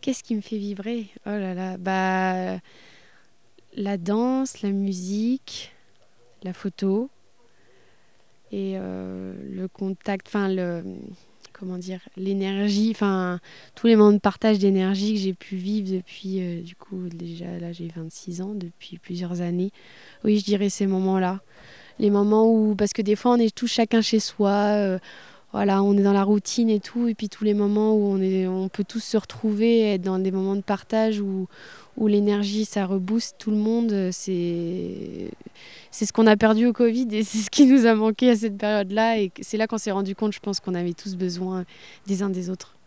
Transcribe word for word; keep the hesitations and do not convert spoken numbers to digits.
Qu'est-ce qui me fait vibrer? Oh là là, bah la danse, la musique, la photo et euh, le contact, enfin le comment dire, l'énergie, enfin tous les moments de partage d'énergie que j'ai pu vivre depuis euh, du coup déjà là j'ai vingt-six ans depuis plusieurs années. Oui, je dirais ces moments-là. Les moments où parce que des fois on est tous chacun chez soi, euh, voilà, on est dans la routine et tout, et puis tous les moments où on est, on peut tous se retrouver, être dans des moments de partage où, où l'énergie, ça rebooste tout le monde, euh, c'est, c'est ce qu'on a perdu au Covid et c'est ce qui nous a manqué à cette période-là. Et c'est là qu'on s'est rendu compte, je pense, qu'on avait tous besoin des uns des autres.